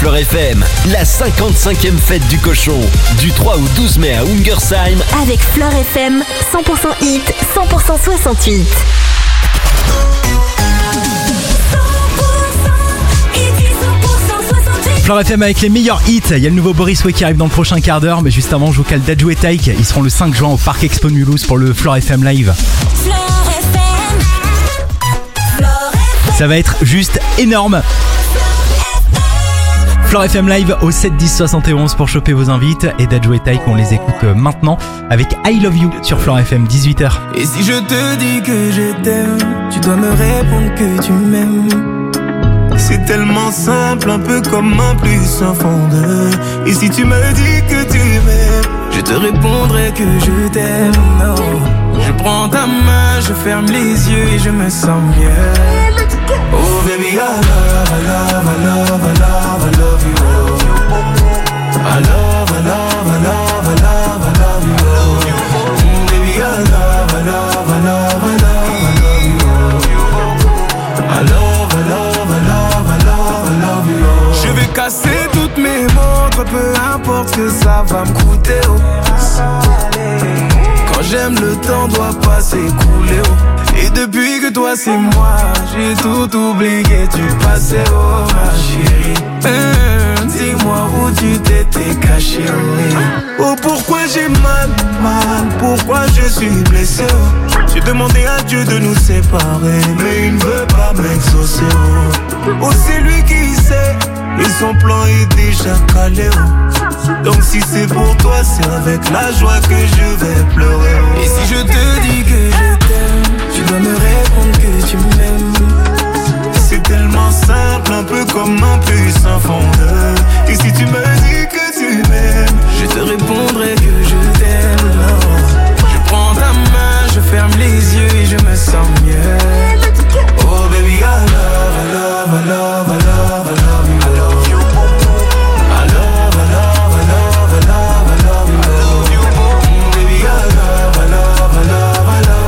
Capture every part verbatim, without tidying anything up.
Fleur F M, la cinquante-cinquième fête du cochon, du trois au douze mai à Ungersheim. Avec Fleur F M, cent pour cent hit, cent pour cent soixante-huit. Fleur F M avec les meilleurs hits. Il y a le nouveau Boris Way qui arrive dans le prochain quart d'heure. Mais juste avant, je vous cale Dadju et Taïk. Ils seront le cinq juin au Parc Expo de Mulhouse pour le Fleur F M Live. Ça va être juste énorme. Fleur F M Live au sept dix soixante et onze pour choper vos invites. Et Dadju et Taïk, on les écoute maintenant avec I Love You sur Fleur F M, dix-huit heures. Et si je te dis que je t'aime, tu dois me répondre que tu m'aimes. C'est tellement simple, un peu comme un plus un fond de. Et si tu me dis que tu m'aimes, je te répondrai que je t'aime. Non, je prends ta main, je ferme les yeux et je me sens mieux. Oh baby, I love, I love, I love, I love, I love you. I love, I love, I love, I love, I love you. Mm, baby, I love, I love, I love, I love, I love you. I love, I love, I love, I love, I love you. Je vais casser toutes mes montres, peu importe ce que ça va me coûter. Oh. Quand j'aime, le temps doit pas s'écouler. Oh. Et depuis que toi c'est moi, j'ai tout oublié, tu passais, oh ma chérie. Hum, dis-moi où tu t'étais caché, oh. Oh pourquoi j'ai mal, mal, pourquoi je suis blessé, oh. J'ai demandé à Dieu de nous séparer, mais il ne veut pas m'exaucer, oh. Oh c'est lui qui sait, et son plan est déjà calé, oh. Donc si c'est pour toi, c'est avec la joie que je vais pleurer, oh. Et si je te dis que je t'aime, tu dois me répondre que tu m'aimes. C'est tellement simple, un peu comme un plus un fondeur. Et si tu me dis que tu m'aimes, je te répondrai que je t'aime. Non. Je prends ta main, je ferme les yeux et je me sens mieux. Oh baby, I love, I love, I love, I love, I love you. I love you. I love, I love, I love, I love, I love you. I love you. Mm, baby, I love, I love, I love, I love.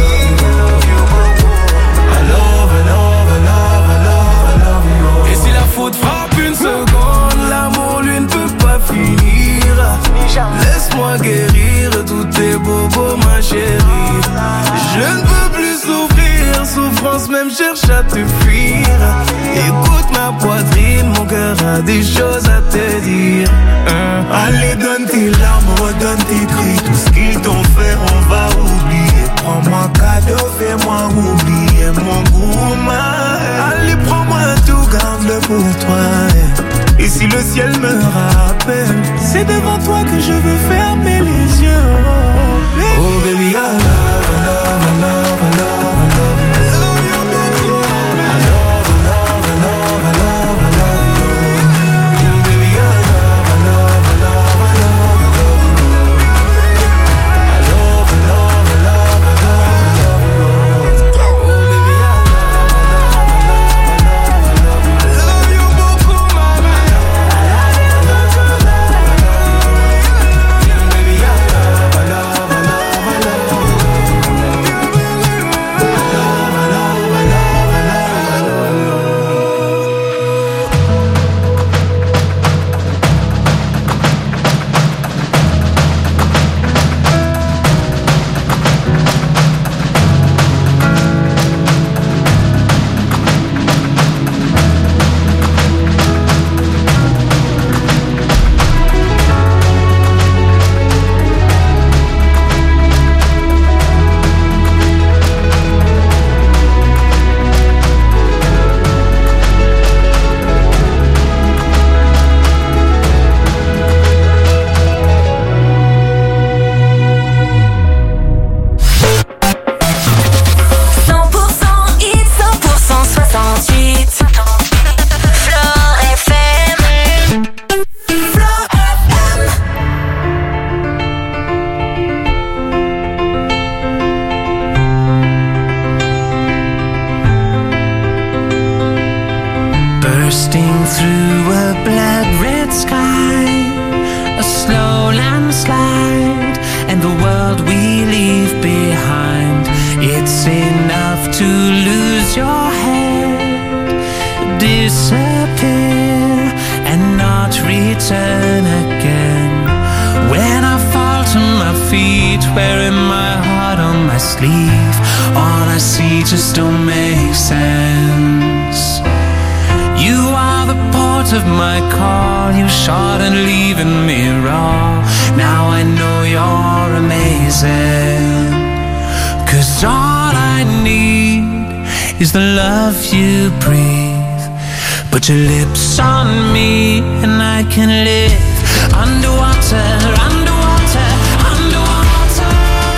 Frappe une seconde, l'amour lui ne peut pas finir. Laisse-moi guérir tous tes bobos ma chérie. Je ne peux plus souffrir, souffrance même cherche à te fuir. Écoute ma poitrine, mon cœur a des choses à te dire. hein. Allez donne tes larmes, redonne tes cris. Tout ce qu'ils t'ont fait on va oublier. Prends-moi cadeau, fais-moi oublier mon gourmand. Allez prends-moi tout, garde-le pour toi. Et si le ciel me rappelle, c'est devant toi que je veux fermer les yeux. Oh baby, I love, I love, I love, I love, I love you. return again. When I fall to my feet, wearing my heart on my sleeve, all I see just don't make sense. You are the port of my call, you shot and leaving me raw. Now I know you're amazing, 'cause all I need is the love you breathe. Put your lips on me and I can live underwater, underwater, underwater.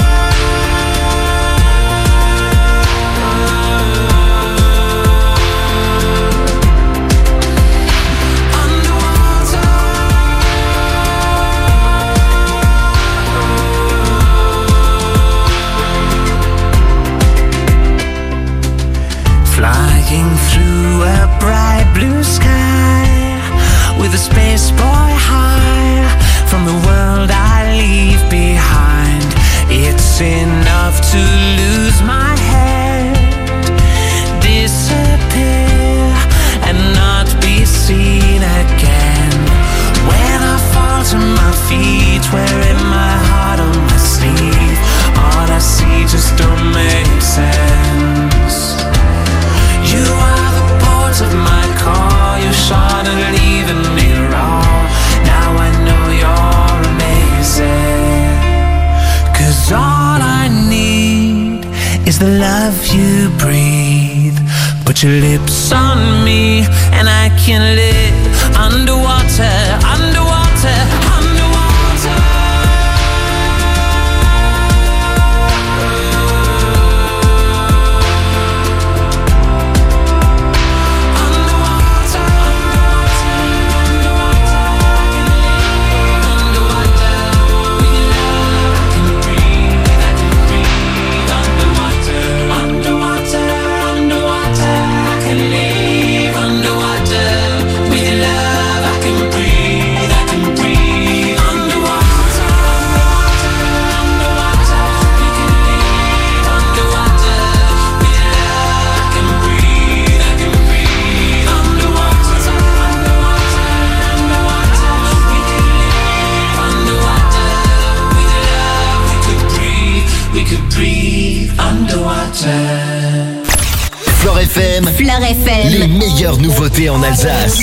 Underwater. Flying through a bright blue sky with a space boy high from the world I leave behind. It's enough to lose my head, disappear and not be seen again. When I fall to my feet, wearing my heart on my sleeve, all I see just don't make sense. You are the port of my call, you shot and leaving me raw. Now I know you're amazing, 'cause all I need is the love you breathe. Put your lips on me and I can live underwater, underwater, underwater. Flore F M, Flore F M, les meilleures nouveautés en Alsace.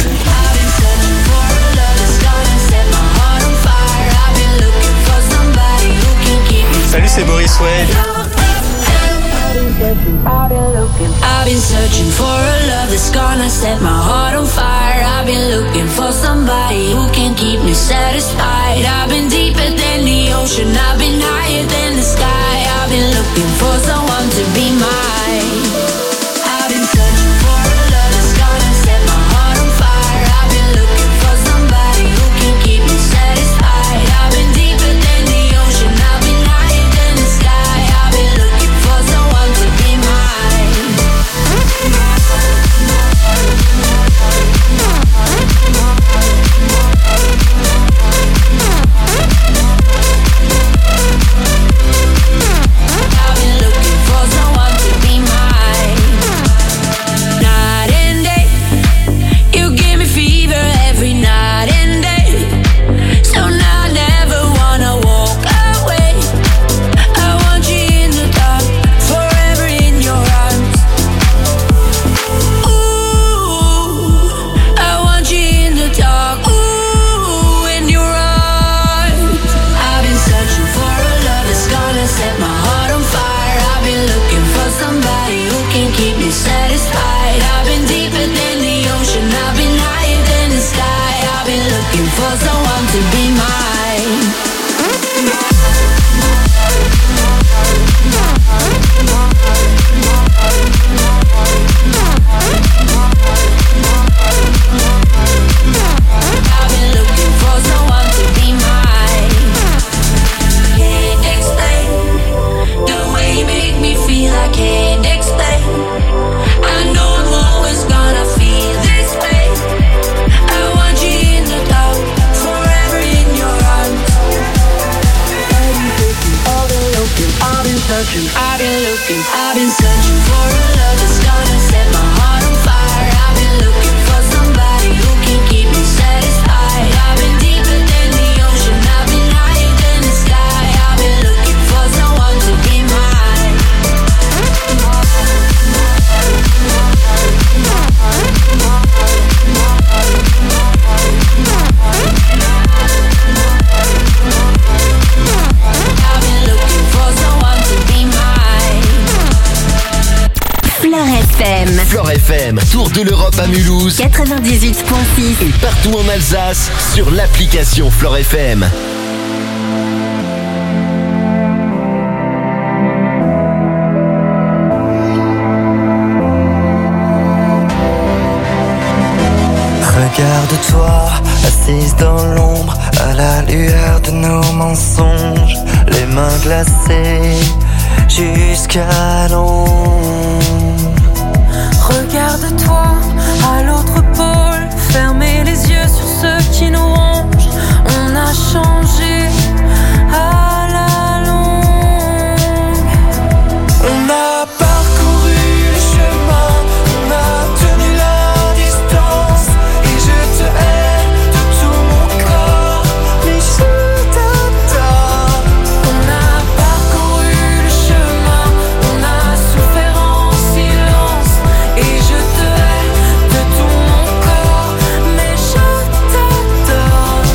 Salut, c'est Boris Way. I've been searching for a love that's gonna set my heart on fire. I've been looking for somebody who can keep me satisfied. I've been deeper than the ocean, I've been higher than the sky. I've been looking for someone to be mine. I've been searching for a love that's gonna set my heart on fire. I've been looking for somebody who can keep me satisfied. I've been deeper than the ocean, I've been higher than the sky. I've been looking for someone to be mine. I've been looking for someone to be mine. Night and day, you give me fever every night and day. So now I never wanna walk away. I want you in the dark, forever in your arms. Ooh, I want you in the dark, ooh, in your arms. I've been searching for a love that's gonna set my heart on fire. I've been looking for somebody who can keep me satisfied. I've been deeper than the ocean, I've been higher than the sky. I've been looking for someone to be mine. I've been looking for someone to be mine. Can't explain the way you make me feel. I can't explain. I know I'm always gonna feel this way. I want you in the dark, forever in your arms. I've been looking, I've been searching, I've been looking, I've been searching for a love that's gonna set my heart on fire. I've been looking for somebody who can keep me satisfied. M, tour de l'Europe à Mulhouse quatre-vingt-dix-huit virgule six et partout en Alsace sur l'application Flore F M. Regarde-toi, assise dans l'ombre, à la lueur de nos mensonges, les mains glacées jusqu'à l'ombre. Regarde-toi à l'autre pôle, fermez les yeux sur ceux qui nous rongent. On a changé à la longue. On a parcouru le chemin, on a tenu la distance. Et je te hais de tout mon corps, mais je t'adore. On a parcouru le chemin, on a souffert en silence. Et je te hais de tout mon corps, mais je t'adore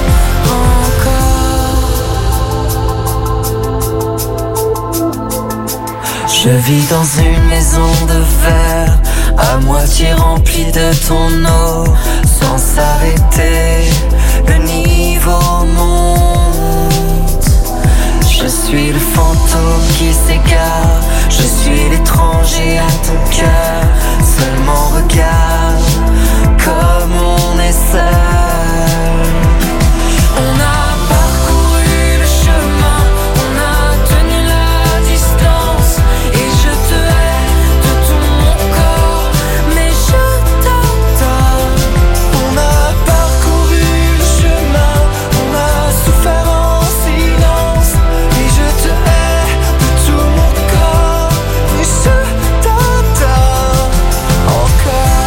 encore. Je vis dans une maison de verre, à moitié remplie de ton eau, sans s'arrêter, le niveau monte. Je suis le fantôme qui s'égare, je suis l'étranger à ton cœur. Seulement regarde comme on est seul. On a parcouru le chemin, on a tenu la distance. Et je te hais de tout mon corps, mais je t'adore. On a parcouru le chemin, on a souffert en silence. Et je te hais de tout mon corps, mais je t'adore encore.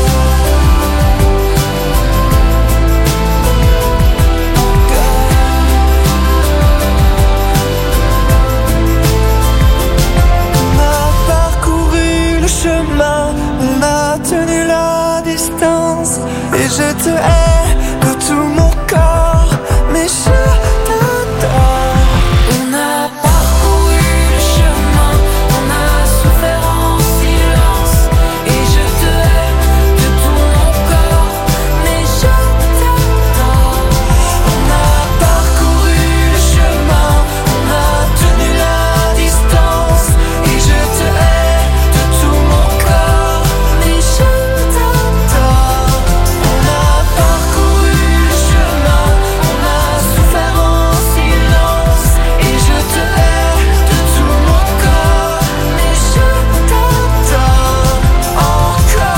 On a parcouru le chemin, on a tenu la distance. Et je te hais de tout mon corps, mais je t'adore. On a parcouru le chemin, on a souffert en silence. Et je te hais de tout mon corps, mais je t'adore. On a parcouru le chemin, on a tenu la distance. Et je te hais de tout mon corps, mais je t'adore. On a parcouru le chemin, on a souffert en silence. Et je te hais de tout mon corps, mais je t'adore encore,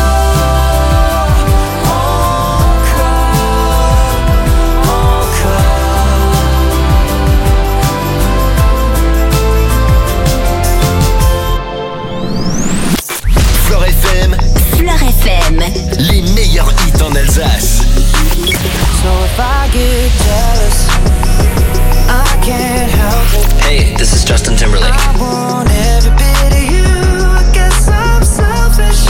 Flore F M, Fleur F M. les meilleurs hits en Alsace. So if I get jealous, I can't help it. Hey, this is Justin Timberlake. I want every bit of you. I guess I'm selfish.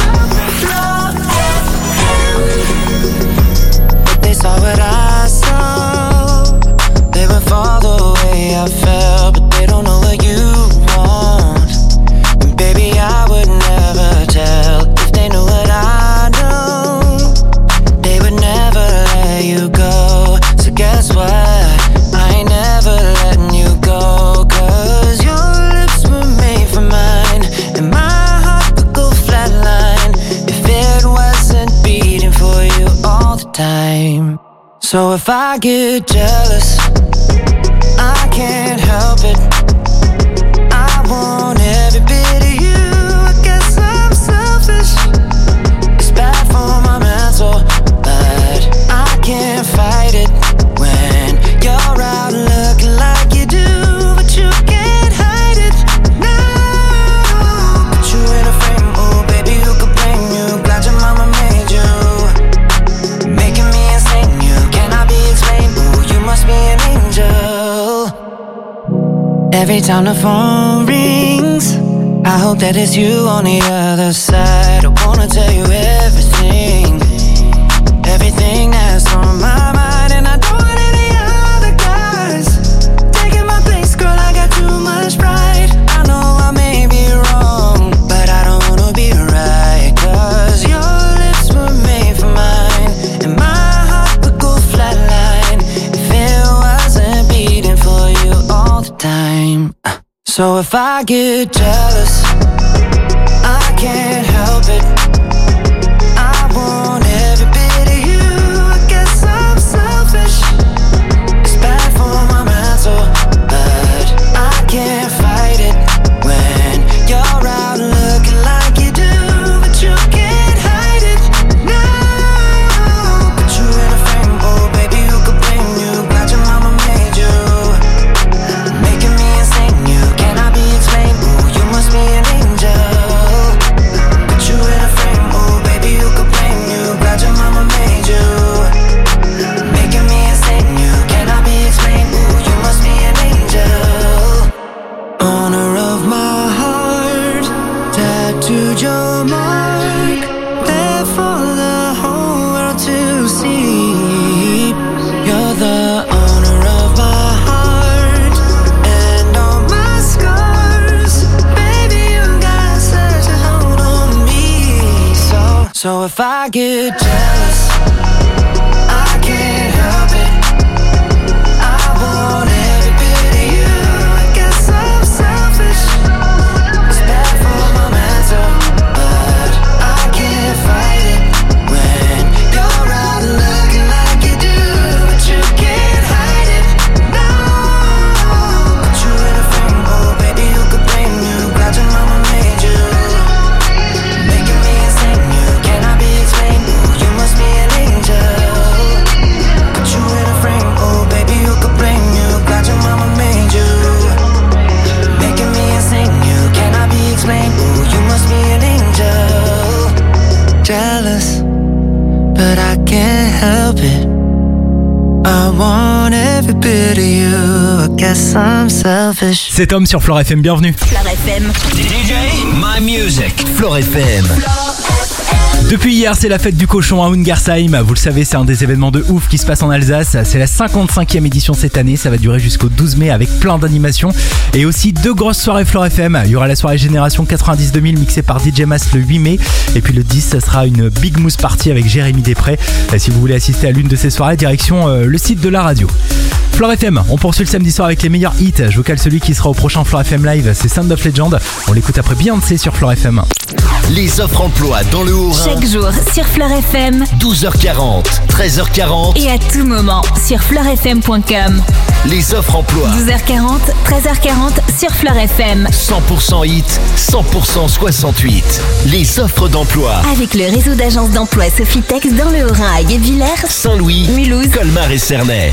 But they saw what I saw. They would fall the way I felt, but they don't know what you want. And baby, I would never tell if they knew what I know. They would never let you go. So guess what? I ain't never letting you go. Cause your lips were made for mine, and my heart would go flatline if it wasn't beating for you all the time. So if I get jealous, I can't help it. I want every bit of you. I guess I'm selfish. It's bad for my mental, but I can't fight it when you're out looking like you do, but you can't hide it. No, put you in a frame, oh baby, who could blame you? Glad your mama made you, making me insane. You cannot be explained. Oh, you must be an angel. Every time the phone rings, I hope that it's you on the other side. I wanna tell you everything, everything that's on my mind. And I don't want any other guys taking my place, girl, I got too much pride. I know I may be wrong, but I don't wanna be right. Cause So if I get jealous, I can't help it. I want every bit of you. I guess I'm selfish. It's bad for my mental, but I can't fight it when you're out looking like you do, but you can't hide it. No, put you in a frame, oh baby, who could blame you? Glad your mama made you, making me insane. You cannot be explained. Ooh, you must be an angel. Put you in a frame, oh baby, who could blame you? Glad your mama made you, making me insane. You cannot be explained. Ooh, you must be an angel. Owner of my heart, tattooed your mark, there for the whole world to see. You're the owner of my heart and all my scars. Baby, you got such a hold on me. So, so if I get jealous, I can't help it. I want every bit of you. I guess I'm selfish. It's bad for my mental, but I can't fight it when you're out looking like you do, but you can't hide it. No, put you in a frame, oh baby, who could blame you? Glad your mama made you, making me insane. You cannot be explained. Ooh, you must be an angel. Put you in a frame, oh baby, who could blame you? Glad your mama made you, making me insane. You cannot be explained. Ooh, you must be an angel. Jealous, but I can't help it. I want every bit of you. I guess I'm selfish. C'est Tom sur Flore F M, bienvenue. Flore F M. D J My Music. Flore F M. Depuis hier, c'est la fête du cochon à Ungersheim. Vous le savez, c'est un des événements de ouf qui se passe en Alsace. C'est la cinquante-cinquième édition cette année. Ça va durer jusqu'au douze mai avec plein d'animations. Et aussi deux grosses soirées Flore F M. Il y aura la soirée Génération quatre-vingt-dix deux mille mixée par D J Mas le huit mai. Et puis le dix, ça sera une Big Mousse Party avec Jérémy Després. Et si vous voulez assister à l'une de ces soirées, direction euh, le site de la radio. Flore F M, on poursuit le samedi soir avec les meilleurs hits. Je vous cale celui qui sera au prochain Flore F M Live, c'est Sound of Legend. On l'écoute après Beyoncé sur Flore F M. Les offres emploi dans le Haut-Rhin. Chaque jour sur Flore F M. douze heures quarante, treize heures quarante. Et à tout moment sur fleur f m point com. Les offres emploi. douze heures quarante, treize heures quarante sur Flore F M. cent pour cent hit, cent pour cent soixante-huit. Les offres d'emploi. Avec le réseau d'agences d'emploi Sophitex dans le Haut-Rhin à Guebwiller, Saint-Louis, Mulhouse, Colmar et Cernay.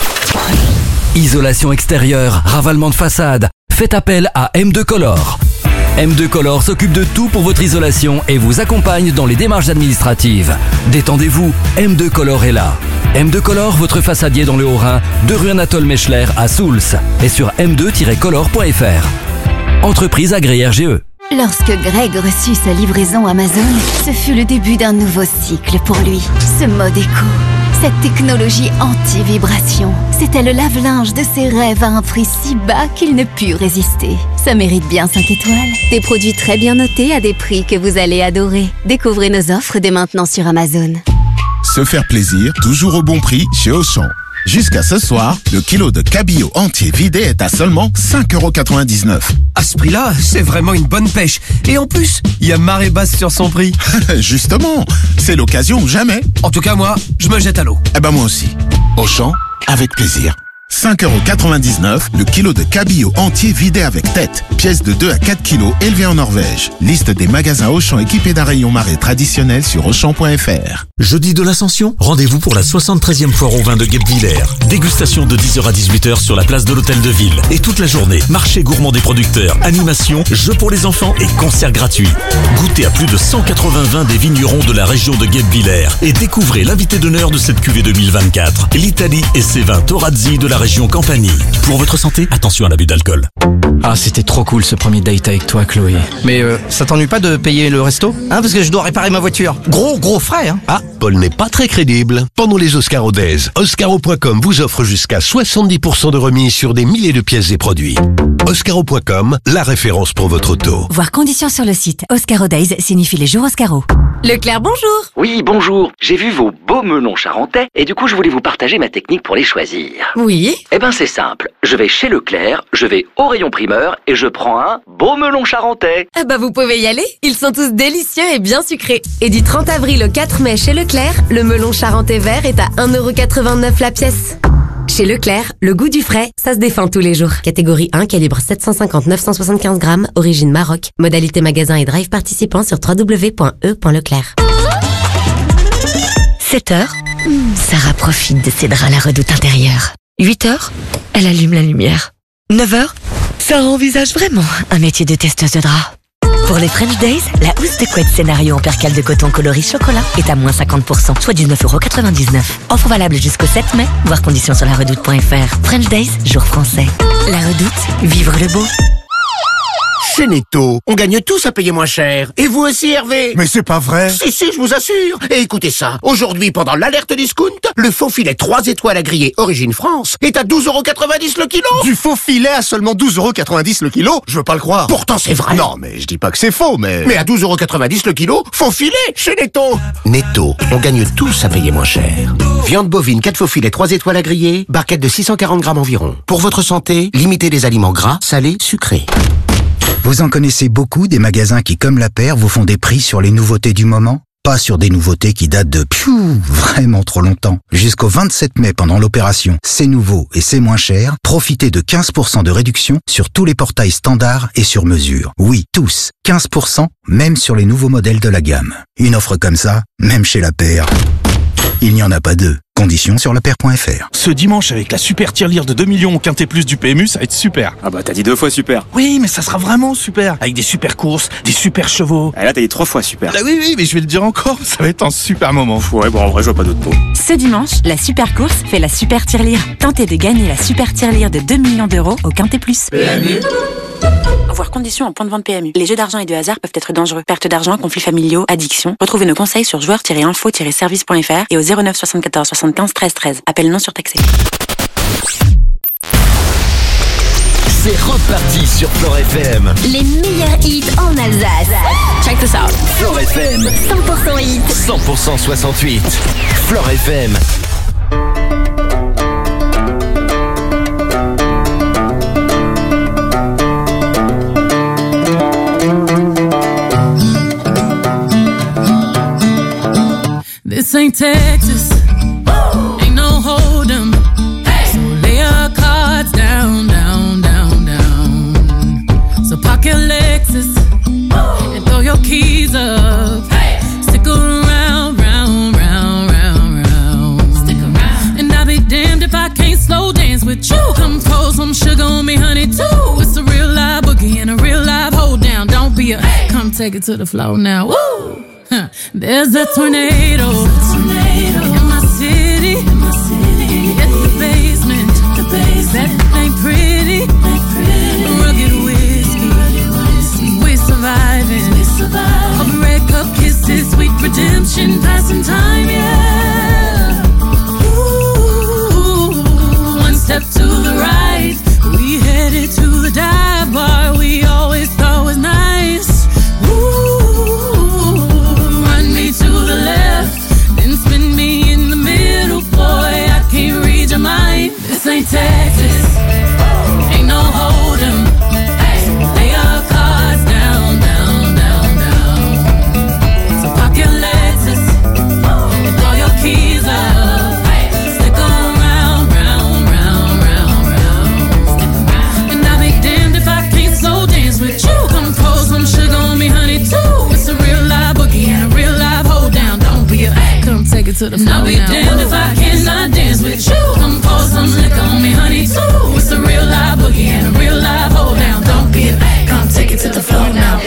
Isolation extérieure, ravalement de façade. Faites appel à M deux Color. M deux Color s'occupe de tout pour votre isolation et vous accompagne dans les démarches administratives. Détendez-vous, M deux Color est là. M deux Color, votre façadier dans le Haut-Rhin, de rue Anatole Mechler à Souls et sur m deux tiret color point f r. Entreprise agréée R G E. Lorsque Greg reçut sa livraison Amazon, ce fut le début d'un nouveau cycle pour lui. Ce mode éco, cette technologie anti-vibration, c'était le lave-linge de ses rêves à un prix si bas qu'il ne put résister. Ça mérite bien cinq étoiles. Des produits très bien notés à des prix que vous allez adorer. Découvrez nos offres dès maintenant sur Amazon. Se faire plaisir, toujours au bon prix chez Auchan. Jusqu'à ce soir, le kilo de cabillaud entier vidé est à seulement cinq euros quatre-vingt-dix-neuf. À ce prix-là, c'est vraiment une bonne pêche. Et en plus, il y a marée basse sur son prix. Justement, c'est l'occasion ou jamais. En tout cas, moi, je me jette à l'eau. Eh ben moi aussi. Auchan, avec plaisir. cinq euros quatre-vingt-dix-neuf, le kilo de cabillaud entier vidé avec tête. Pièce de deux à quatre kilos élevée en Norvège. Liste des magasins Auchan équipés d'un rayon marée traditionnel sur auchan point f r. Jeudi de l'Ascension, rendez-vous pour la soixante-treizième foire au vin de Guebwiller. Dégustation de dix heures à dix-huit heures sur la place de l'Hôtel de Ville. Et toute la journée, marché gourmand des producteurs, animation, jeux pour les enfants et concerts gratuits. Goûtez à plus de cent quatre-vingts vins des vignerons de la région de Guebwiller et découvrez l'invité d'honneur de cette cuvée deux mille vingt-quatre, l'Italie et ses vins Torazzi de la région Campanie. Pour votre santé, attention à l'abus d'alcool. Ah, c'était trop cool ce premier date avec toi, Chloé. Mais euh, ça t'ennuie pas de payer le resto? Hein, parce que je dois réparer ma voiture. Gros, gros frais, hein. Ah, Paul n'est pas très crédible. Pendant les Oscaro Days, Oscaro point com vous offre jusqu'à soixante-dix pour cent de remise sur des milliers de pièces et produits. Oscaro point com, la référence pour votre auto. Voir conditions sur le site. Oscaro Days signifie les jours Oscaro. Leclerc, bonjour. Oui, bonjour. J'ai vu vos beaux melons charentais et du coup, je voulais vous partager ma technique pour les choisir. Oui, oui. Eh ben c'est simple, je vais chez Leclerc, je vais au rayon primeur et je prends un beau melon charentais. Ah bah vous pouvez y aller, ils sont tous délicieux et bien sucrés. Et du trente avril au quatre mai chez Leclerc, le melon charentais vert est à un euro quatre-vingt-neuf la pièce. Chez Leclerc, le goût du frais, ça se défend tous les jours. Catégorie un, calibre sept cent cinquante à neuf cent soixante-quinze grammes, origine Maroc. Modalité magasin et drive participant sur w w w point e point leclerc. sept heures, Sarah profite de ses draps à la redoute intérieure. huit heures, elle allume la lumière. neuf heures, Sarah envisage vraiment un métier de testeuse de draps. Pour les French Days, la housse de couette scénario en percale de coton coloris chocolat est à moins cinquante pour cent, soit dix-neuf euros quatre-vingt-dix-neuf. Offre valable jusqu'au sept mai, voir conditions sur la redoute point f r. French Days, jour français. La redoute, vivre le beau. Chez Netto, on gagne tous à payer moins cher. Et vous aussi, Hervé? Mais c'est pas vrai. Si, si, je vous assure. Et écoutez ça. Aujourd'hui, pendant l'alerte discount, le faux filet trois étoiles à griller Origine France est à douze euros quatre-vingt-dix le kilo. Du faux filet à seulement douze euros quatre-vingt-dix le kilo? Je veux pas le croire. Pourtant, c'est vrai. Non, mais je dis pas que c'est faux, mais... Mais à douze euros quatre-vingt-dix le kilo, faux filet chez Netto. Netto, on gagne tous à payer moins cher. Viande bovine, quatre faux filets, trois étoiles à griller, barquette de six cent quarante grammes environ. Pour votre santé, limitez les aliments gras, salés, sucrés. Vous en connaissez beaucoup des magasins qui, comme la paire, vous font des prix sur les nouveautés du moment? Pas sur des nouveautés qui datent de piou, vraiment trop longtemps. Jusqu'au vingt-sept mai, pendant l'opération C'est nouveau et c'est moins cher, profitez de quinze pour cent de réduction sur tous les portails standards et sur mesure. Oui, tous. quinze pour cent, même sur les nouveaux modèles de la gamme. Une offre comme ça, même chez la paire, il n'y en a pas deux. Conditions sur la paire point f r. Ce dimanche, avec la super tirelire de deux millions au Quintet Plus du P M U, ça va être super. Ah bah t'as dit deux fois super. Oui, mais ça sera vraiment super. Avec des super courses, des super chevaux. Ah là t'as dit trois fois super. Ah oui, oui, mais je vais le dire encore, ça va être un super moment. Ouais, bon en vrai je vois pas d'autres mots. Ce dimanche, la super course fait la super tirelire. Tentez de gagner la super tirelire de deux millions d'euros au Quintet Plus. P M U. Voir conditions en point de vente P M U. Les jeux d'argent et de hasard peuvent être dangereux. Perte d'argent, conflits familiaux, addiction. Retrouvez nos conseils sur joueurs tiret info tiret service point f r et au zéro neuf soixante-quatorze soixante-quinze treize treize. Appel non surtaxé. C'est reparti sur Floor F M. Les meilleurs hits en Alsace. Check this out. Floor F M. cent pour cent hits. cent pour cent soixante-huit. Floor F M. This ain't Texas, ain't no hold'em. So lay your cards down, down, down, down. So park your Lexus and throw your keys up. Stick around, round, round, round, round. Stick around. And I'll be damned if I can't slow dance with you. Come pour some sugar on me, honey, too. It's a real live boogie and a real live hold down. Don't be a, come take it to the floor now. Woo! Huh. There's a tornado, tornado in my city, in my city. Get the basement, the basement. That ain't pretty, ain't pretty. Rugged whiskey, whiskey. We're surviving, we surviving. Of red cup kisses, sweet redemption, passing time, yeah. Ooh, one step to the right, we headed to the dive bar we always thought was nice. Ooh. To the left, then spin me in the middle, boy, I can't read your mind. This ain't Texas, ain't no hold'em. Lay your cards down, down, down, down. So park your Lexus and throw your keys up. Stick around, round, round, round, round. And I'll be damned if I can't slow dance with you. Come pour some sugar on me, honey, too. It's a real live boogie and a real live hold down. Don't be a, come take it to the floor now. I'll be damned if I cannot dance with you. Come pour some liquor on me, honey, too. It's a real live boogie and a real live hold down. Don't be a, come take it to the floor now.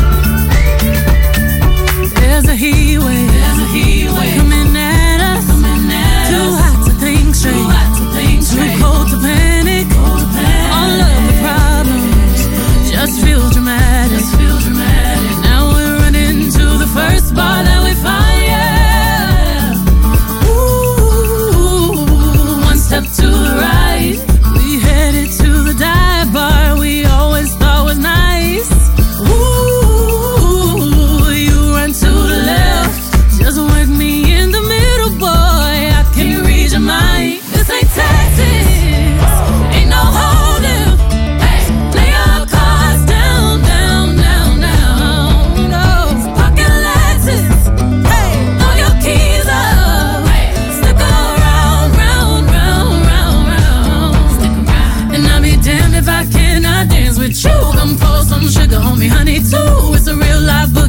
There's a heat wave, there's a heat wave coming at us, coming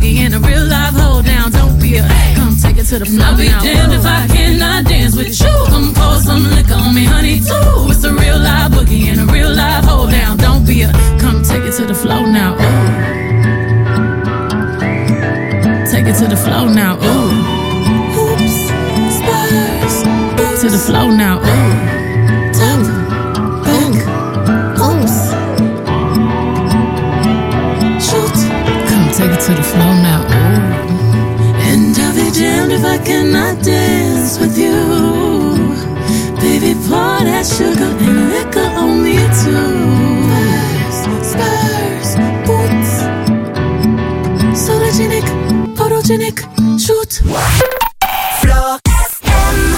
boogie and a real live hold down. Don't be a come take it to the floor. I'll be damned if I cannot dance with you. Come pour some liquor on me, honey, too. It's a real live boogie and a real live hold down. Don't be a come take it to the floor now. Ooh. Take it to the floor now. Ooh. Oops, Spurs. To the floor now. Ooh. Take it to the floor now, ooh. And I'll be damned if I cannot dance with you. Baby, pour that sugar and liquor on me too. Spurs, Spurs, boots. Sologenic, photogenic, shoot. Floor F M.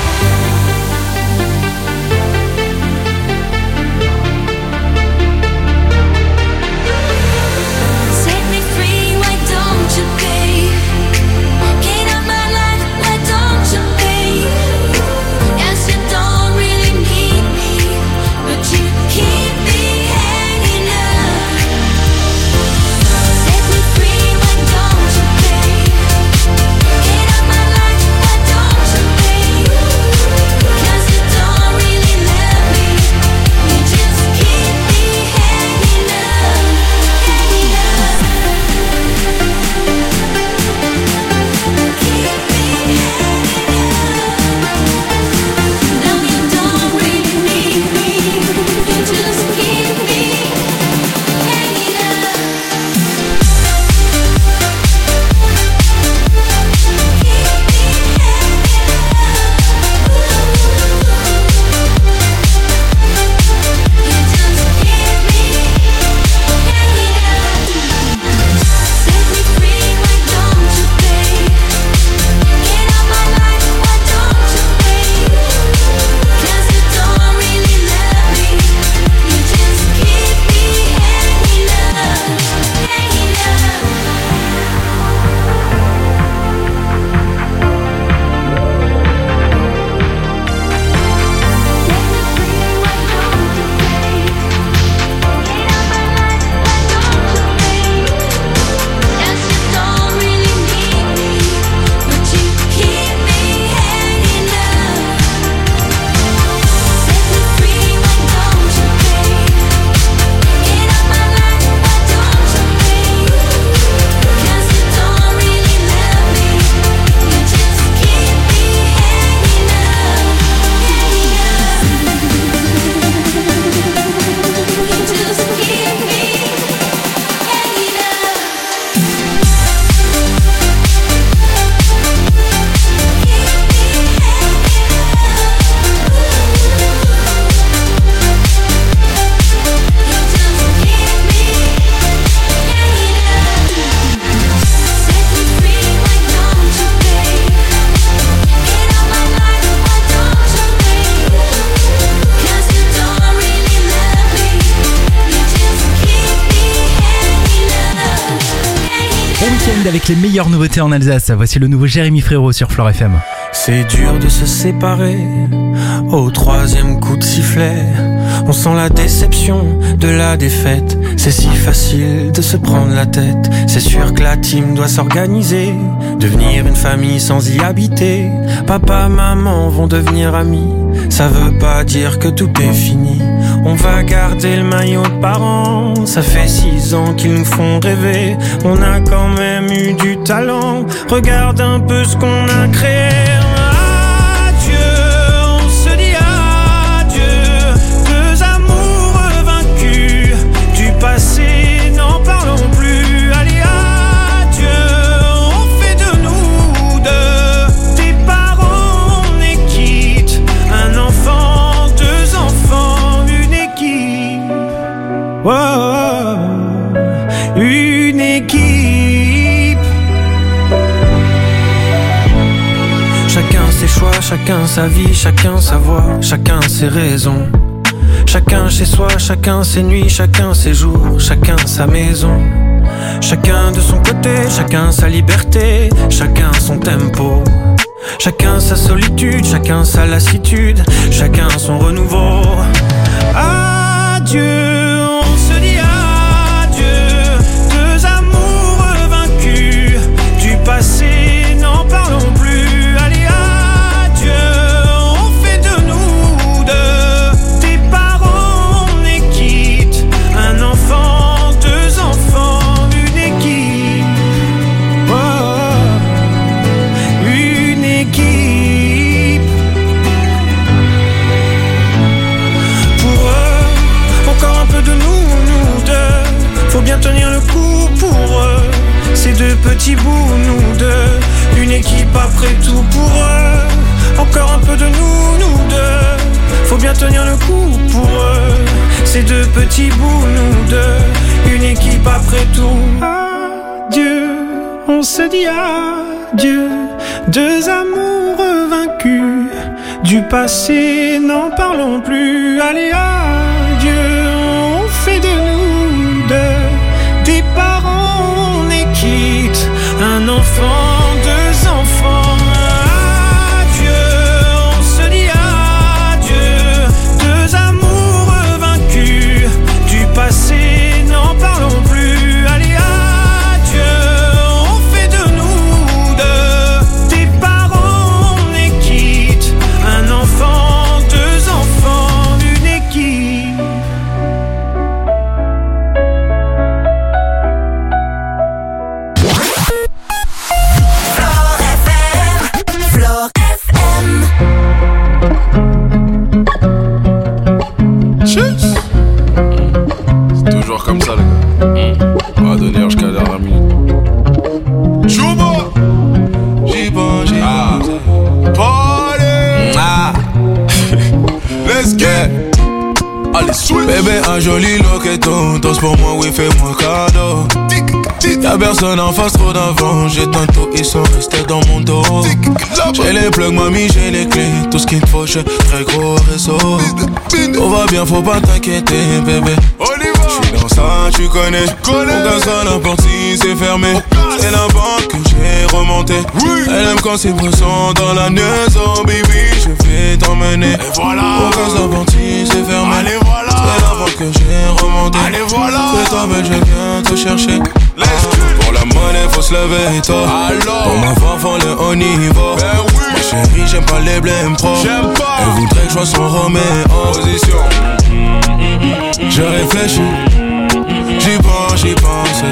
Avec les meilleures nouveautés en Alsace, voici le nouveau Jérémy Frérot sur Floor F M. C'est dur de se séparer au troisième coup de sifflet. On sent la déception de la défaite. C'est si facile de se prendre la tête. C'est sûr que la team doit s'organiser, devenir une famille sans y habiter. Papa, maman vont devenir amis. Ça veut pas dire que tout est fini. On va garder le maillot de parents. Ça fait six ans qu'ils nous font rêver. On a quand même eu du talent. Regarde un peu ce qu'on a créé. Passé, n'en parlons plus. Allez, adieu. On fait de nous deux des parents, on est quitte. Un enfant, deux enfants, une équipe. Oh, une équipe. Chacun ses choix, chacun sa vie, chacun sa voix, chacun ses raisons. Chacun chez soi, chacun ses nuits, chacun ses jours, chacun sa maison. Chacun de son côté, chacun sa liberté, chacun son tempo. Chacun sa solitude, chacun sa lassitude, chacun son renouveau. Adieu, on se dit adieu, deux amours vaincus. petits bouts, nous deux. Une équipe après tout pour eux. Encore un peu de nous, nous deux. Faut bien tenir le coup pour eux. Ces deux petits bouts, nous deux. Une équipe après tout. Adieu, on se dit adieu. Deux amoureux vaincus. Du passé, n'en parlons plus. Allez, adieu, on fait de nous deux des parents, on est quitte. Un enfant, deux enfants. Adieu, on se dit adieu. Deux amoureux vaincus. Du passé, n'en parlons plus. Allez, adieu, on fait de nous deux des parents, on est quitte. Un enfant, deux enfants, une équipe. Flore F M. Cheers. C'est toujours comme ça, les gars. On va donner jusqu'à la dernière minute. Chouba. J'y pense, j'y pense. Party. Ah. Let's get. Allez, switch. Bébé, un joli loqueton. Danse pour moi, oui, fais-moi cadeau. Y'a personne en face, trop d'avant. J'ai tantôt, ils sont restés dans mon dos. J'ai les plugs, mamie, j'ai les clés. Tout ce qu'il me faut, j'ai très gros réseau. Tout va bien, faut pas t'inquiéter, bébé. J'suis dans ça, tu connais. Mon gaz à la porte, si c'est fermé. C'est la banque que j'ai remonté. Elle aime quand c'est pressant dans la maison, baby. Je vais t'emmener. Mon gaz à la porte, si c'est fermé. Allez, voilà. C'est la banque que j'ai remonté. Allez, voilà. C'est toi, belle, je viens te chercher. Pour la monnaie, faut se lever, toi. Alors. Pour ma femme, faut le haut niveau. Ben oui. Ma chérie, j'aime pas les blèmes pro. J'aime pas. Elle voudrait que je sois son Roméo. Position. Je réfléchis. J'y pense, j'y pense.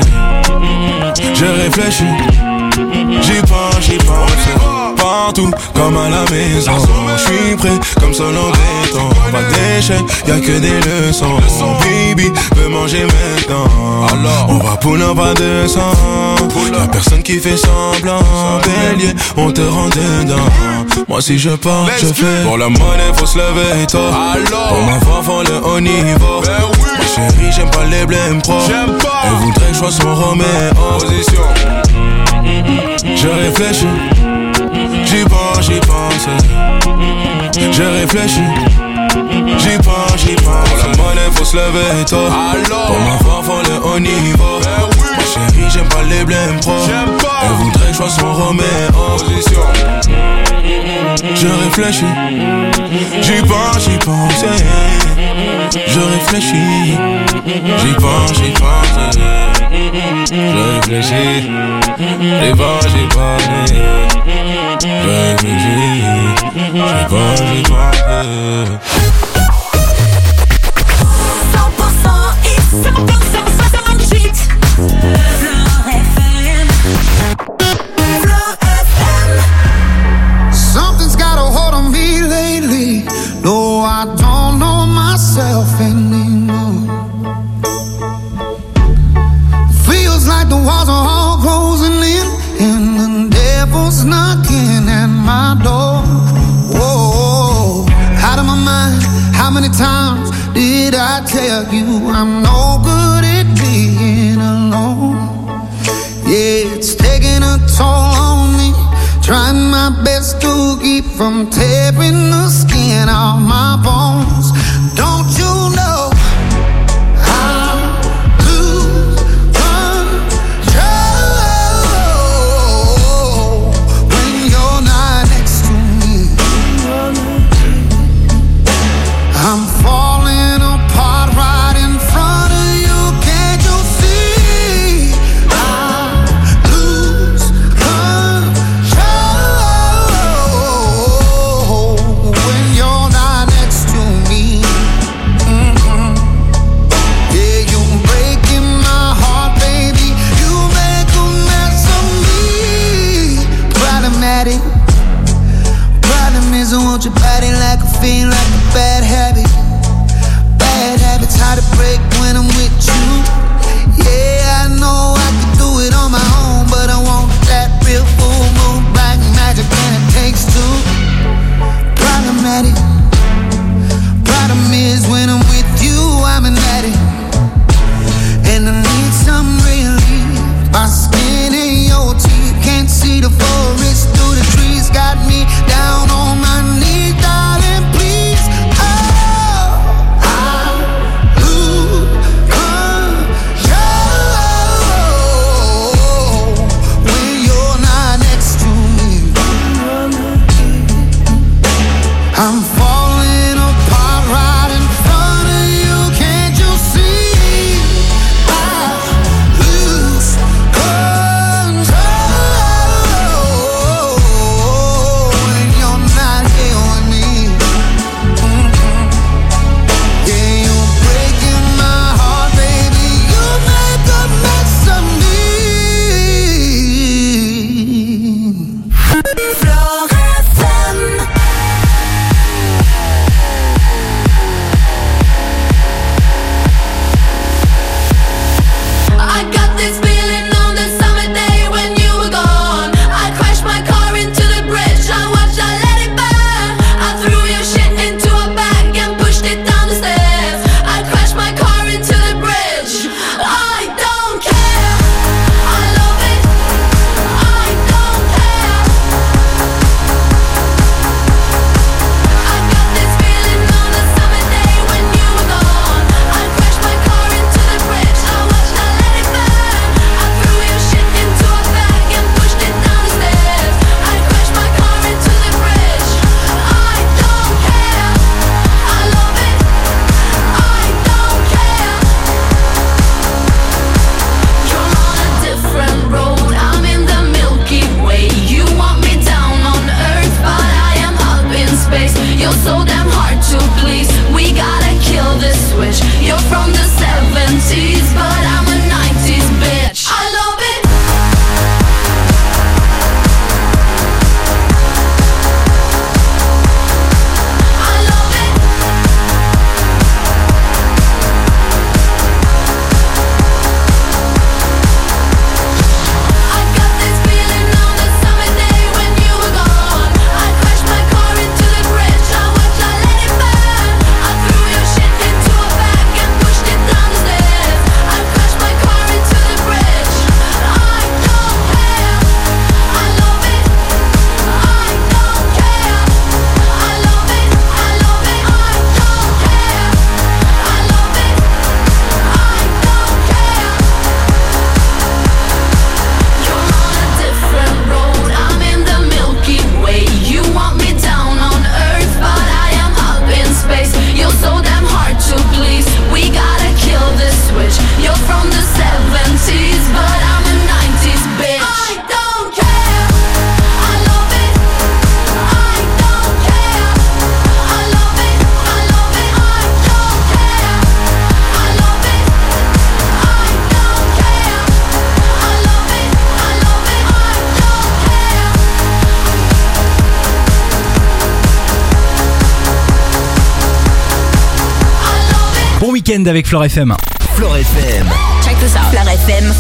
Je réfléchis. J'y pense, j'y pense. Partout, comme à la maison. J'suis prêt, comme seul en béton. Pas d'échec, y'a que des leçons. Baby, veut manger maintenant. Alors, on va pour un pas de sang. Y'a personne qui fait semblant. Bélier, on te rend dedans. Moi si je pars, je fais. Pour la monnaie, faut se lever tôt. Pour ma femme, faut le haut niveau. Ma chérie, j'aime pas les blèmes pro. Elle voudrait que je sois son Roméo. Position. Je réfléchis. J'y pense, j'y pense. Je réfléchis. J'y pense, j'y pense. Pour la monnaie, faut se lever tôt. Pour ma femme, faut le haut niveau. Ma chérie, j'aime pas les blèmes pro. Elle voudrait que je sois son Roméo. Position. Je réfléchis. J'y pense, j'y pense. Je réfléchis. J'y pense, j'y pense. Je réfléchis. J'y pense, j'y pense. Je réfléchis. J'y pense, j'y pense. cent pour cent et cent pour cent soixante-huit. Flore F M. Flore F M. Something's got a hold on me lately. No, I don't know myself anymore. Feels like the walls are all closing in, and the devil's knocking at my door. Whoa, out of my mind. How many times did I tell you I'm no good at being alone? Yeah, it's taking a toll on me. Trying my best to keep from tearing the skin off my bones. Don't you know? I'm falling apart right in front of you. Can't you see? I lose control when you're not next week-end avec Flore F M. Flore F M. Check this out. Flore F M.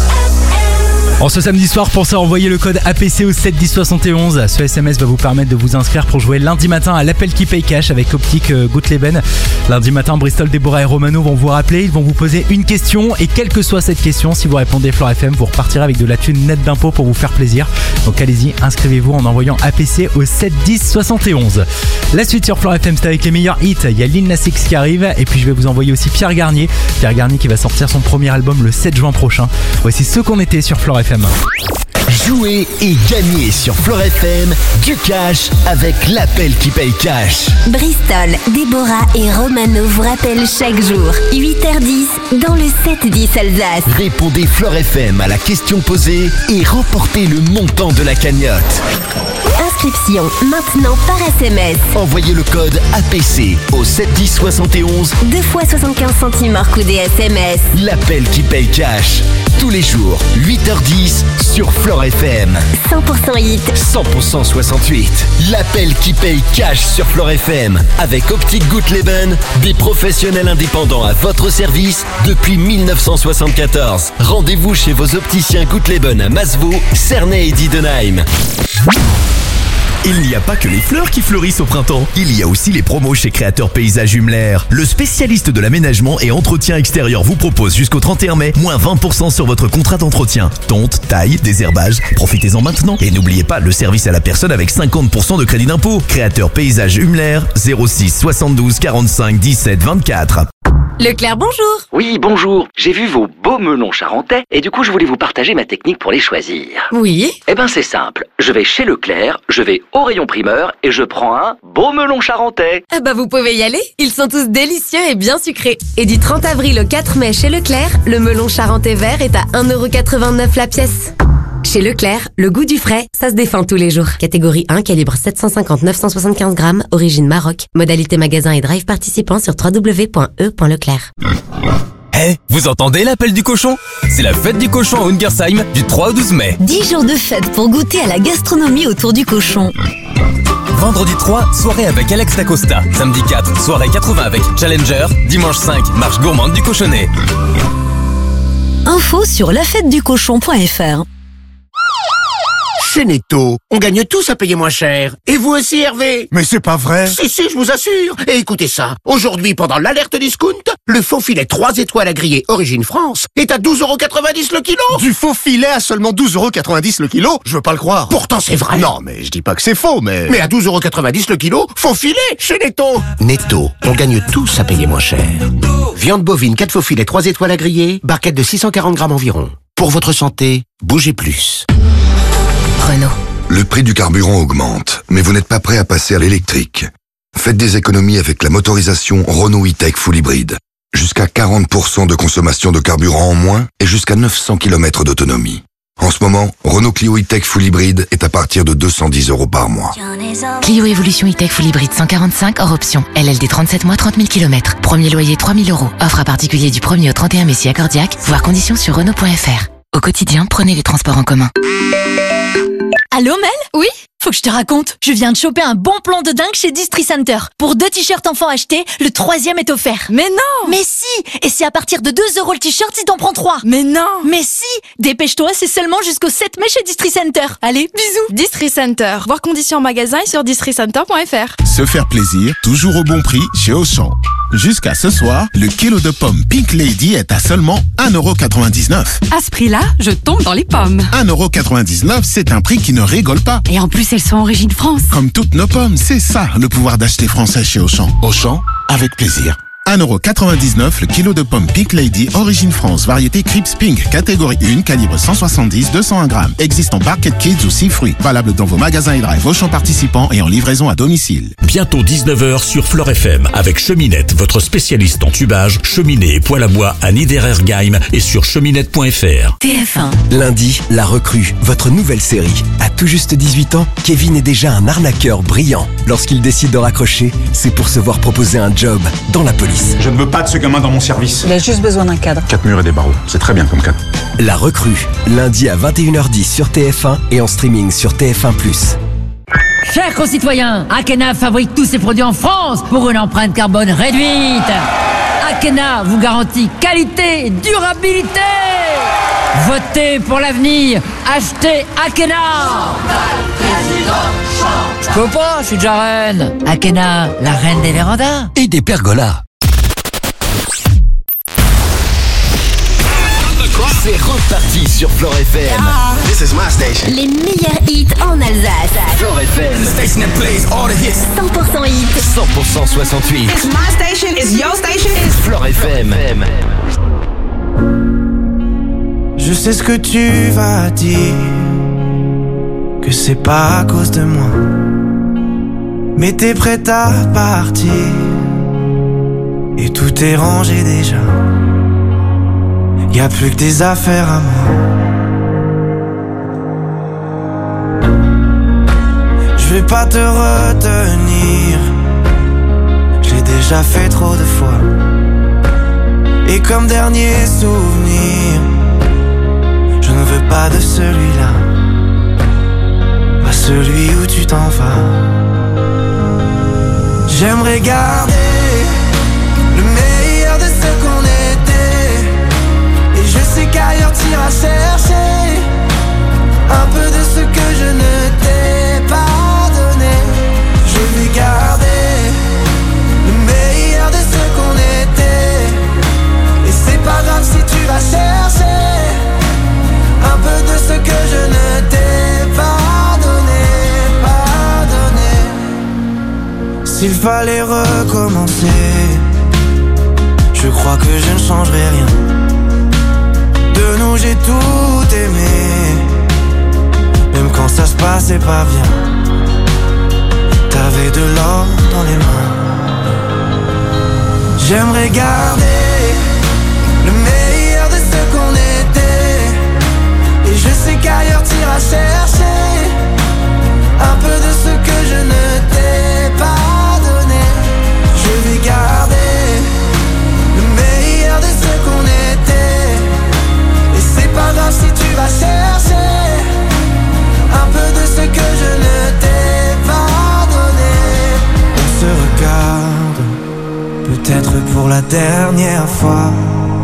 En ce samedi soir, pensez à envoyer le code A P C au sept dix soixante et onze. Ce S M S va vous permettre de vous inscrire pour jouer lundi matin à l'appel qui paye cash avec Optique euh, Goutleben. Lundi matin, Bristol, Déborah et Romano vont vous rappeler. Ils vont vous poser une question et quelle que soit cette question, si vous répondez Flore F M, vous repartirez avec de la thune nette d'impôt pour vous faire plaisir. Donc allez-y, inscrivez-vous en envoyant A P C au sept dix soixante et onze. La suite sur Flore F M, c'est avec les meilleurs hits. Il y a Lil Nas X qui arrive et puis je vais vous envoyer aussi Pierre Garnier. Pierre Garnier qui va sortir son premier album le sept juin prochain. Voici ce qu'on était sur Flore F M. Jouer et gagner sur Flore F M du cash avec l'appel qui paye cash. Bristol, Déborah et Romano vous rappellent chaque jour, huit heures dix, dans le sept dix Alsace. Répondez Flore F M à la question posée et remportez le montant de la cagnotte. Inscription maintenant par S M S. Envoyez le code A P C au sept dix soixante et onze. deux fois soixante-quinze centimes hors coût des S M S. L'appel qui paye cash. Tous les jours, huit heures dix sur Flore F M. cent pour cent hit. cent pour cent soixante-huit. L'appel qui paye cash sur Flore F M. Avec Optique Goutleben, des professionnels indépendants à votre service depuis mille neuf cent soixante-quatorze. Rendez-vous chez vos opticiens Goutleben à Masevaux, Cernay et Diedenheim. Il n'y a pas que les fleurs qui fleurissent au printemps. Il y a aussi les promos chez Créateur Paysage Hummler. Le spécialiste de l'aménagement et entretien extérieur vous propose jusqu'au trente et un mai, moins vingt pour cent sur votre contrat d'entretien. Tonte, taille, désherbage, profitez-en maintenant. Et n'oubliez pas le service à la personne avec cinquante pour cent de crédit d'impôt. Créateur Paysage Hummler, zéro six soixante-douze quarante-cinq dix-sept vingt-quatre. Leclerc, bonjour. Oui, bonjour. J'ai vu vos beaux melons charentais et du coup, je voulais vous partager ma technique pour les choisir. Oui. Eh ben, c'est simple. Je vais chez Leclerc, je vais au rayon primeur et je prends un beau melon charentais. Ah bah, vous pouvez y aller. Ils sont tous délicieux et bien sucrés. Et du trente avril au quatre mai chez Leclerc, le melon charentais vert est à un euro quatre-vingt-neuf la pièce. Chez Leclerc, le goût du frais, ça se défend tous les jours. Catégorie un, calibre sept cent cinquante neuf cent soixante-quinze grammes, origine Maroc. Modalité magasin et drive participant sur w w w point e point leclerc. Eh, hey, vous entendez l'appel du cochon? C'est la fête du cochon à Ungersheim du trois au douze mai. dix jours de fête pour goûter à la gastronomie autour du cochon. Vendredi trois, soirée avec Alex Dacosta. Samedi quatre, soirée quatre-vingts avec Challenger. Dimanche cinq, marche gourmande du cochonnet. Info sur la fête du cochon point f r. Chez Netto, on gagne tous à payer moins cher. Et vous aussi, Hervé? Mais c'est pas vrai. Si, si, je vous assure. Et écoutez ça. Aujourd'hui, pendant l'alerte discount, le faux filet trois étoiles à griller Origine France est à douze euros quatre-vingt-dix le kilo. Du faux filet à seulement douze euros quatre-vingt-dix le kilo? Je veux pas le croire. Pourtant, c'est vrai. Non, mais je dis pas que c'est faux, mais... Mais à douze euros quatre-vingt-dix le kilo, faux filet chez Netto. Netto, on gagne tous à payer moins cher. Viande bovine, quatre faux filets trois étoiles à griller, barquette de six cent quarante grammes environ. Pour votre santé, bougez plus. Renault. Le prix du carburant augmente, mais vous n'êtes pas prêt à passer à l'électrique. Faites des économies avec la motorisation Renault E-Tech Full Hybrid. Jusqu'à quarante pour cent de consommation de carburant en moins et jusqu'à neuf cents kilomètres d'autonomie. En ce moment, Renault Clio E-Tech Full Hybrid est à partir de deux cent dix euros par mois. Clio Evolution E-Tech Full Hybrid cent quarante-cinq hors option. L L D trente-sept mois, trente mille kilomètres. Premier loyer trois mille euros. Offre à particulier du premier au trente et un mai si accordiaque. Voir conditions sur Renault point f r. Au quotidien, prenez les transports en commun. Allô Mel? Oui? Faut que je te raconte. Je viens de choper un bon plan de dingue chez Distri Center. Pour deux t-shirts enfants achetés, le troisième est offert. Mais non! Mais si! Et c'est à partir de deux euros le t-shirt si t'en prends trois. Mais non! Mais si! Dépêche-toi, c'est seulement jusqu'au sept mai chez Distri Center. Allez, bisous! Distri Center. Voir conditions en magasin et sur distri center point f r. Se faire plaisir, toujours au bon prix chez Auchan. Jusqu'à ce soir, le kilo de pommes Pink Lady est à seulement un euro quatre-vingt-dix-neuf. À ce prix-là, je tombe dans les pommes. un euro quatre-vingt-dix-neuf, c'est un prix qui ne rigole pas. Et en plus, elles sont origine France. Comme toutes nos pommes, c'est ça le pouvoir d'acheter français chez Auchan. Auchan, avec plaisir. un euro quatre-vingt-dix-neuf le kilo de pommes Pink Lady, origine France, variété Crips Pink, catégorie un, calibre cent soixante-dix à deux cent un grammes. Existe en Barquette Kids ou six fruits. Valable dans vos magasins et drive Auchan participants et en livraison à domicile. Bientôt dix-neuf heures sur Flore F M avec Cheminette, votre spécialiste en tubage, cheminée et poêle à bois à Niederergheim et sur cheminette point f r. T F un. Lundi, La Recrue, votre nouvelle série. À tout juste dix-huit ans, Kevin est déjà un arnaqueur brillant. Lorsqu'il décide de raccrocher, c'est pour se voir proposer un job dans la police. Je ne veux pas de ce gamin dans mon service. Il a juste besoin d'un cadre. Quatre murs et des barreaux, c'est très bien comme cadre. La Recrue, lundi à vingt et une heures dix sur T F un et en streaming sur T F un plus. Chers concitoyens, Akena fabrique tous ses produits en France pour une empreinte carbone réduite. Akena vous garantit qualité et durabilité. Votez pour l'avenir, achetez Akena. Je peux pas, je suis déjà reine. Akena, la reine des vérandas. Et des pergolas. C'est reparti sur Floor F M. This is my station. Les meilleurs hits en Alsace. Floor F M. The station that plays all the hits. cent pour cent hits. cent pour cent soixante-huit. It's my station, it's your station. Floor F M. Je sais ce que tu vas dire, que c'est pas à cause de moi, mais t'es prête à partir, et tout est rangé déjà. Y'a plus que des affaires à moi. Je vais pas te retenir, j'ai déjà fait trop de fois. Et comme dernier souvenir, je ne veux pas de celui-là, pas celui où tu t'en vas. J'aimerais garder le meilleur de ce qu'on était, et je sais qu'ailleurs t'iras chercher un peu de ce que je ne t'ai pas donné. Je vais garder le meilleur de ce qu'on était, et c'est pas grave si tu vas chercher un peu de ce que je ne t'ai pas donné, pas donné. S'il fallait recommencer, je crois que je ne changerai rien. De nous j'ai tout aimé, même quand ça se passait pas bien. T'avais de l'or dans les mains. J'aimerais garder le meilleur de ce qu'on était, et je sais qu'ailleurs t'iras chercher un peu de ce que je ne t'ai pas donné. Je vais garder le meilleur de ce qu'on était, et c'est pas grave si tu vas chercher un peu de ce que je ne t'ai pas donné. On se regarde, peut-être pour la dernière fois,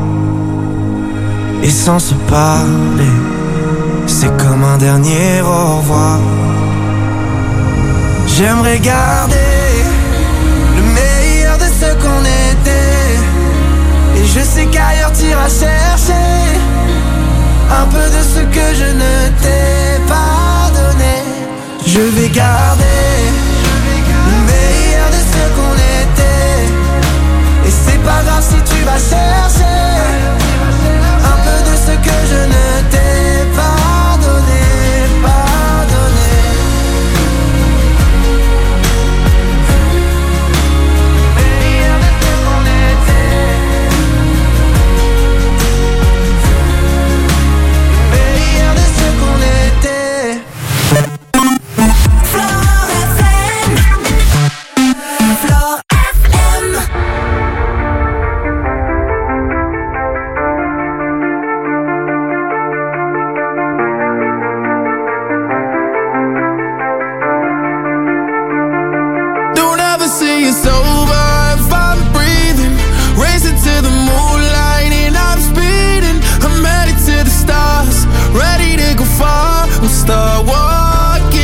et sans se parler, c'est comme un dernier au revoir. J'aimerais garder le meilleur de ce qu'on était, et je sais qu'ailleurs t'iras chercher un peu de ce que je ne t'ai pas donné. Je vais garder le meilleur de ce qu'on était, et c'est pas grave si tu vas chercher un peu de ce que je ne t'ai pas donné, pas donné. Meilleur de ce qu'on était, meilleur de ce qu'on était. Floor F M. Floor F M. Don't ever say it's over if I'm breathing. Racing to the moonlight and I'm speeding. I'm headed to the stars, ready to go far. We'll start walking.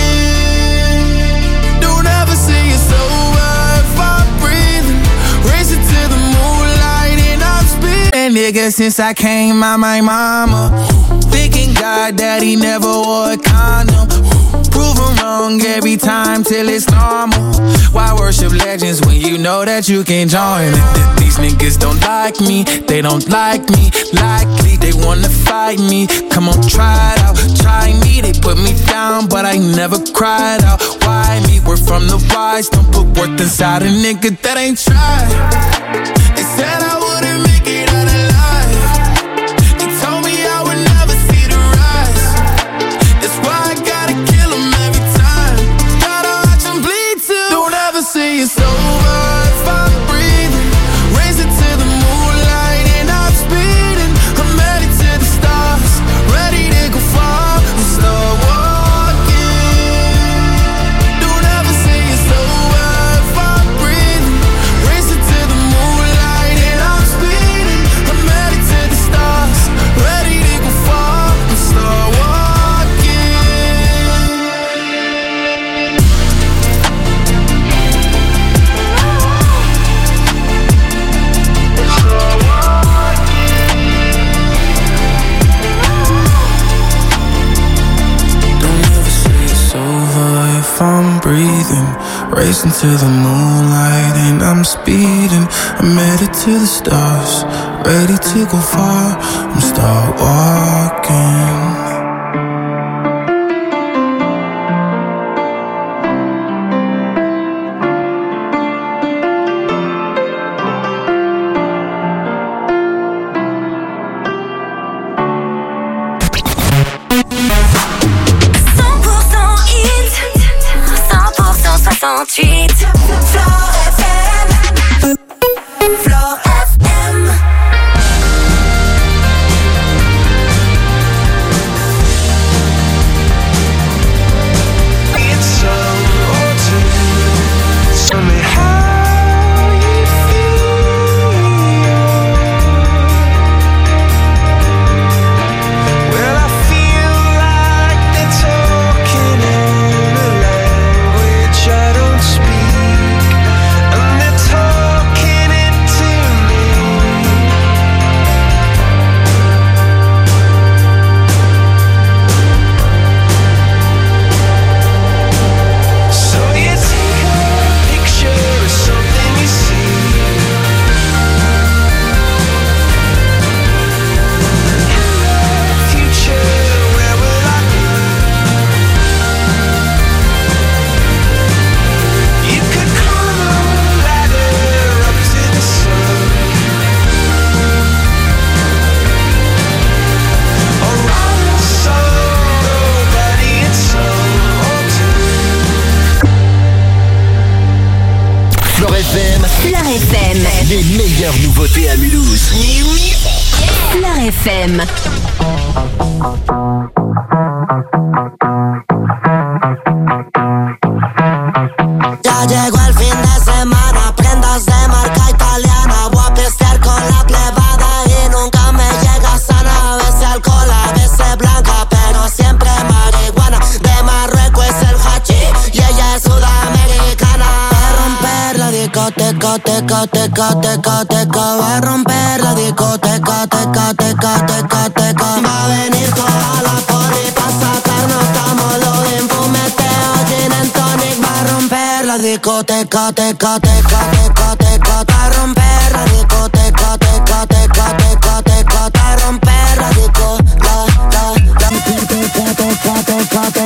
Don't ever say it's over if I'm breathing. Racing to the moonlight and I'm speeding. Nigga, since I came out my mama, thinking God that he never wore a condom. Prove him wrong every time till it's normal. Why worship legends when you know that you can join it? These niggas don't like me, they don't like me. Likely they wanna fight me. Come on, try it out, try me. They put me down, but I never cried out. Why me? We're from the wise. Don't put worth inside a nigga that ain't tried. They said I wouldn't make it out alive. They told me I would never see the rise. That's why I gotta kill them every time. Gotta watch them bleed too. Don't ever say it's over if I'm breathing. Raise it to the moonlight and I'm speeding. I'm headed to the stars, ready to go far. We'll start walking. Don't ever say it's over if I'm breathing. Raise it to the moonlight. to the moonlight and I'm speeding. I'm headed to the stars, ready to go far. I'm start walking. soixante-huit Floor F M Floor F M It's so autumn. Tell me how you feel. Well, I feel like they're talking in a language I don't speak, and they're talking it to me. So you take a picture of something you see. Future, where will I be? You could climb a ladder up to the sun, or run solo, buddy, it's so autumn. Floor F M, Floor F M. les meilleures nouveautés à Mulhouse. Floor F M. Ya llegó el fin de semana, prendas de marca italiana. Voy a pistear con la plebada y nunca me llega sana. A veces alcohol, a veces blanca, pero siempre marihuana. De Marruecos es el hachís y ella es sudamericana. Va a romper la discoteca, teca, teca, teca, teca. Va a romper la discoteca, teca, teca, teca, teca. Va a venir toda la poli pa' sacarnos cámodo de fumeteo, gin and tonic. Va a romper la discoteca, teca, teca, teca, teca. Va a romper la discoteca, teca, teca, teca, teca. Va a romper la disco, la, la, la discoteca, teca, teca, teca.